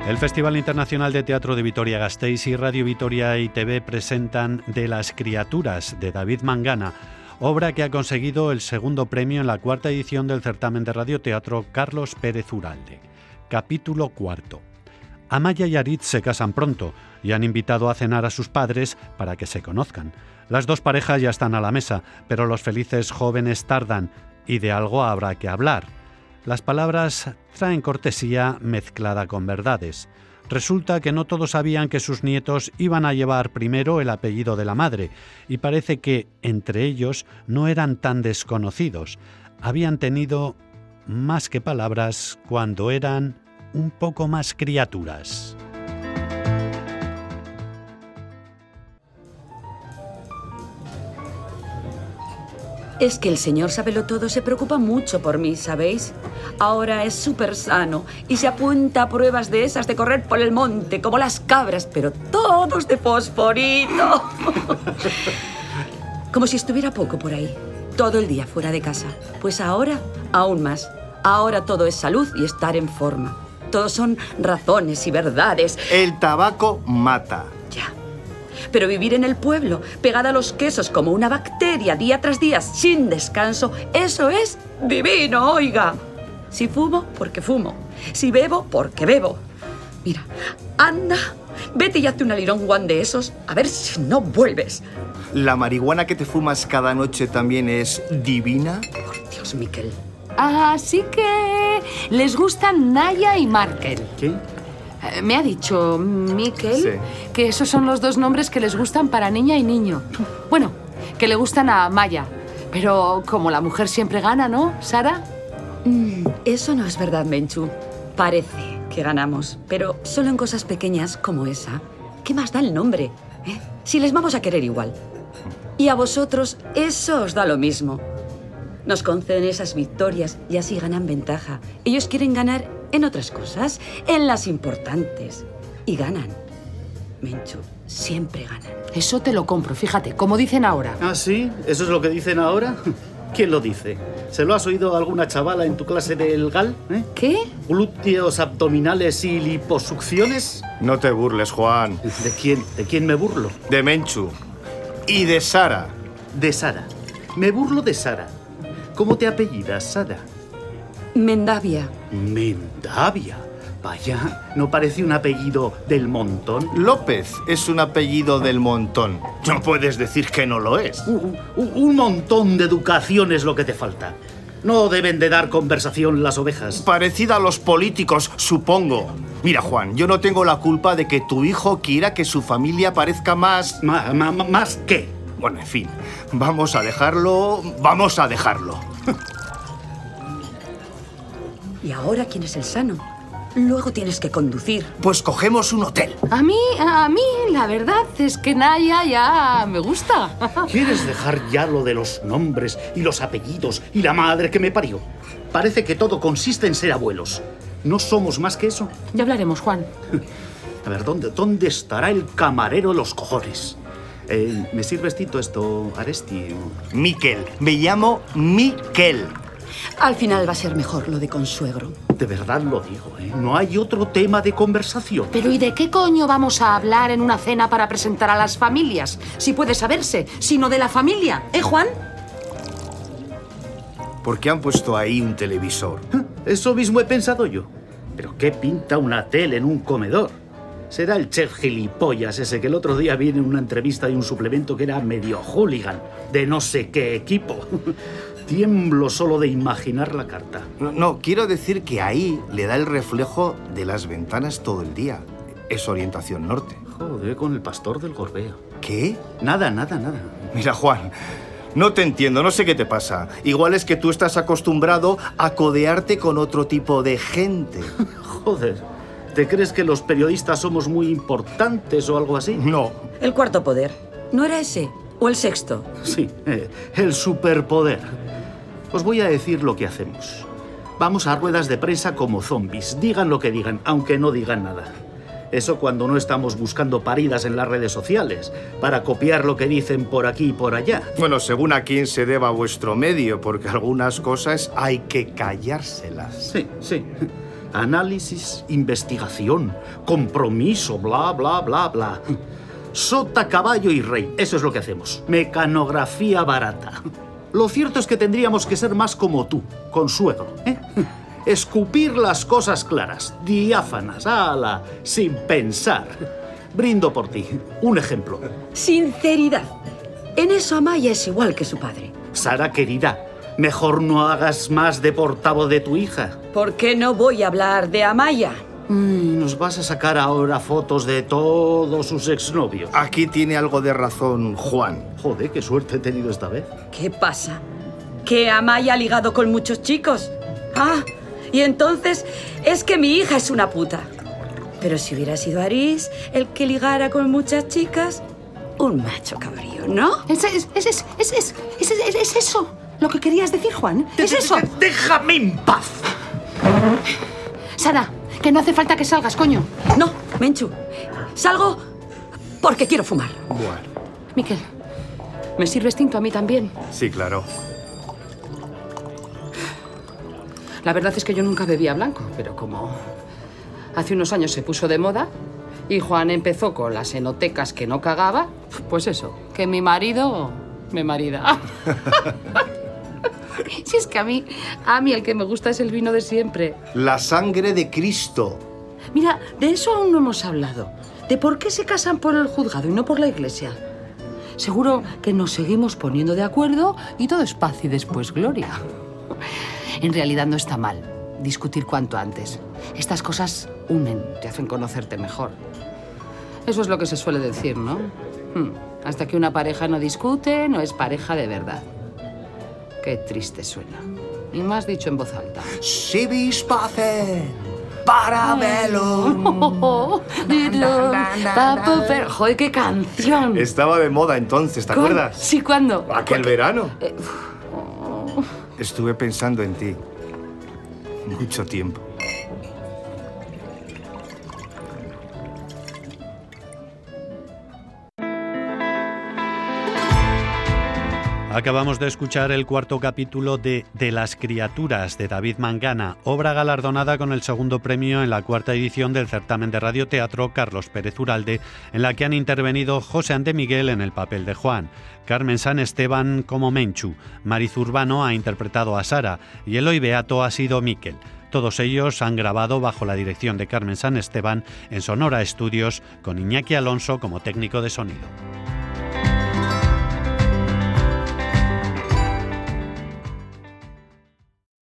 El Festival Internacional de Teatro de Vitoria-Gasteiz y Radio Vitoria y TV presentan De las criaturas, de David Mangana, obra que ha conseguido el segundo premio en la cuarta edición del certamen de radioteatro Carlos Pérez Uralde. Capítulo cuarto. Amaya y Aritz se casan pronto y han invitado a cenar a sus padres para que se conozcan. Las dos parejas ya están a la mesa, pero los felices jóvenes tardan y de algo habrá que hablar. Las palabras traen cortesía mezclada con verdades. Resulta que no todos sabían que sus nietos iban a llevar primero el apellido de la madre, y parece que entre ellos no eran tan desconocidos. Habían tenido más que palabras cuando eran un poco más criaturas. Es que el señor Sabelotodo se preocupa mucho por mí, ¿sabéis? Ahora es súper sano y se apunta a pruebas de esas de correr por el monte, como las cabras, pero todos de fosforito. Como si estuviera poco por ahí, todo el día fuera de casa. Pues ahora, aún más. Ahora todo es salud y estar en forma. Todos son razones y verdades. El tabaco mata. Ya. Pero vivir en el pueblo, pegada a los quesos como una bacteria, día tras día, sin descanso, eso es divino, oiga. Si fumo, porque fumo. Si bebo, porque bebo. Mira, anda, vete y hazte un alirón guan de esos, a ver si no vuelves. ¿La marihuana que te fumas cada noche también es divina? Por Dios, Miquel. Así que les gustan Naya y Markel. ¿Qué? Me ha dicho Miquel Sí. que esos son los dos nombres que les gustan para niña y niño. Bueno, que le gustan a Maya. Pero como la mujer siempre gana, ¿no, Sara? Eso no es verdad, Menchu. Parece que ganamos, pero solo en cosas pequeñas como esa. ¿Qué más da el nombre? Si les vamos a querer igual. Y a vosotros eso os da lo mismo. Nos conceden esas victorias y así ganan ventaja. Ellos quieren ganar en otras cosas, en las importantes. Y ganan. Menchu, siempre ganan. Eso te lo compro, fíjate, como dicen ahora. ¿Ah, sí? ¿Eso es lo que dicen ahora? ¿Quién lo dice? ¿Se lo has oído a alguna chavala en tu clase del GAL? ¿Qué? ¿Glúteos abdominales y liposucciones? No te burles, Juan. ¿De quién? ¿De quién me burlo? De Menchu. Y de Sara. De Sara. Me burlo de Sara. ¿Cómo te apellidas, Sara? Mendavia. Mendavia. Vaya, ¿no parece un apellido del montón? López es un apellido del montón. No puedes decir que no lo es. Un montón de educación es lo que te falta. No deben de dar conversación las ovejas. Parecida a los políticos, supongo. Mira, Juan, yo no tengo la culpa de que tu hijo quiera que su familia parezca más... ¿Más qué? Bueno, en fin, vamos a dejarlo. ¿Y ahora quién es el sano? Luego tienes que conducir. Pues cogemos un hotel. A mí, la verdad es que Naya ya me gusta. ¿Quieres dejar ya lo de los nombres y los apellidos y la madre que me parió? Parece que todo consiste en ser abuelos. ¿No somos más que eso? Ya hablaremos, Juan. A ver, ¿dónde estará el camarero de los cojones? ¿Me sirves Tito esto, Aresti? Miquel. Me llamo Miquel. Al final va a ser mejor lo de consuegro. De verdad lo digo, ¿eh? No hay otro tema de conversación. Pero ¿y de qué coño vamos a hablar en una cena para presentar a las familias? Si puede saberse, sino de la familia, ¿eh, Juan? ¿Por qué han puesto ahí un televisor? Eso mismo he pensado yo. ¿Pero qué pinta una tele en un comedor? Será el chef gilipollas ese que el otro día viene en una entrevista de un suplemento que era medio hooligan, de no sé qué equipo. Tiemblo solo de imaginar la carta. No, quiero decir que ahí le da el reflejo de las ventanas todo el día. Es orientación norte. Joder, con el pastor del Gorbea. ¿Qué? Nada. Mira, Juan, no te entiendo, no sé qué te pasa. Igual es que tú estás acostumbrado a codearte con otro tipo de gente. Joder, ¿te crees que los periodistas somos muy importantes o algo así? No. El cuarto poder. ¿No era ese? ¿O el sexto? Sí, el superpoder. Os voy a decir lo que hacemos. Vamos a ruedas de prensa como zombies. Digan lo que digan, aunque no digan nada. Eso cuando no estamos buscando paridas en las redes sociales para copiar lo que dicen por aquí y por allá. Bueno, según a quién se deba vuestro medio, porque algunas cosas hay que callárselas. Sí. Análisis, investigación, compromiso, bla, bla, bla, bla. Sota, caballo y rey. Eso es lo que hacemos. Mecanografía barata. Lo cierto es que tendríamos que ser más como tú, Consuegro, ¿eh? Escupir las cosas claras, diáfanas, ala, sin pensar. Brindo por ti. Un ejemplo. Sinceridad. En eso Amaya es igual que su padre. Sara, querida, mejor no hagas más de portavoz de tu hija. ¿Por qué no voy a hablar de Amaya? Nos vas a sacar ahora fotos de todos sus exnovios. Aquí tiene algo de razón, Juan. Joder, qué suerte he tenido esta vez. ¿Qué pasa? ¿Que Amaya ha ligado con muchos chicos? Ah, y entonces es que mi hija es una puta. Pero si hubiera sido Arís el que ligara con muchas chicas, un macho cabrío, ¿no? Es eso lo que querías decir, Juan. Es eso. ¡Déjame en paz! Sara, que no hace falta que salgas, coño. No, Menchu. Salgo porque quiero fumar. Bueno, Miquel, ¿me sirves tinto a mí también? sí, claro. La verdad es que yo nunca bebía blanco, pero como hace unos años se puso de moda y Juan empezó con las enotecas que no cagaba, pues eso, que mi marido me marida. Si es que a mí el que me gusta es el vino de siempre. La sangre de Cristo. Mira, de eso aún no hemos hablado. De por qué se casan por el juzgado y no por la iglesia. Seguro que nos seguimos poniendo de acuerdo y todo es paz y después gloria. En realidad no está mal discutir cuanto antes. Estas cosas unen, te hacen conocerte mejor. Eso es lo que se suele decir, ¿no? Hasta que una pareja no discute, no es pareja de verdad. Qué triste suena. Y más dicho en voz alta. Si vis pacem, para velo. ¡Joder, qué canción! Estaba de moda entonces, ¿te acuerdas? Sí, ¿cuándo? Aquel verano. Estuve pensando en ti mucho tiempo. Acabamos de escuchar el cuarto capítulo de las criaturas de David Mangana, obra galardonada con el segundo premio en la cuarta edición del certamen de radioteatro Carlos Pérez Uralde, en la que han intervenido José Ante Miguel en el papel de Juan, Carmen San Esteban como Menchu, Mariz Urbano ha interpretado a Sara y Eloy Beato ha sido Miquel. Todos ellos han grabado bajo la dirección de Carmen San Esteban en Sonora Estudios, con Iñaki Alonso como técnico de sonido.